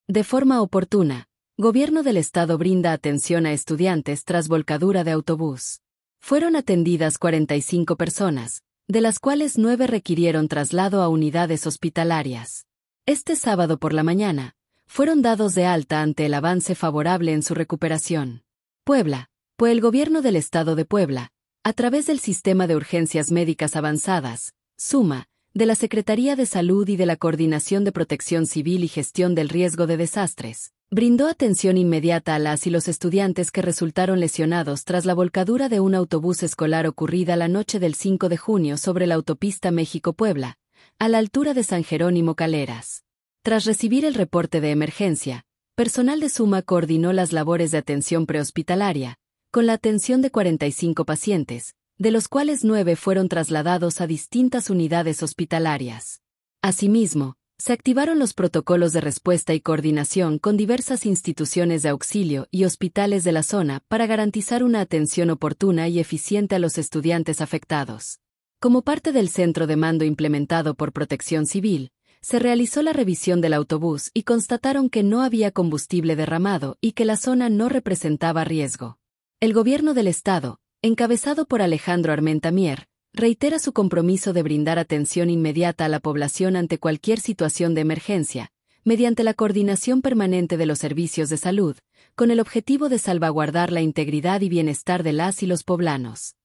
De forma oportuna, Gobierno del Estado brinda atención a estudiantes tras volcadura de autobús. Fueron atendidas 45 personas, de las cuales 9 requirieron traslado a unidades hospitalarias. Este sábado por la mañana, fueron dados de alta ante el avance favorable en su recuperación. Puebla, el Gobierno del Estado de Puebla, a través del Sistema de Urgencias Médicas Avanzadas, SUMA, de la Secretaría de Salud y de la Coordinación de Protección Civil y Gestión del Riesgo de Desastres, brindó atención inmediata a las y los estudiantes que resultaron lesionados tras la volcadura de un autobús escolar ocurrida la noche del 5 de junio sobre la autopista México-Puebla, a la altura de San Jerónimo Caleras. Tras recibir el reporte de emergencia, personal de SUMA coordinó las labores de atención prehospitalaria, con la atención de 45 pacientes, de los cuales 9 fueron trasladados a distintas unidades hospitalarias. Asimismo, se activaron los protocolos de respuesta y coordinación con diversas instituciones de auxilio y hospitales de la zona para garantizar una atención oportuna y eficiente a los estudiantes afectados. Como parte del centro de mando implementado por Protección Civil, se realizó la revisión del autobús y constataron que no había combustible derramado y que la zona no representaba riesgo. El Gobierno del Estado, encabezado por Alejandro Armenta Mier, reitera su compromiso de brindar atención inmediata a la población ante cualquier situación de emergencia, mediante la coordinación permanente de los servicios de salud, con el objetivo de salvaguardar la integridad y bienestar de las y los poblanos.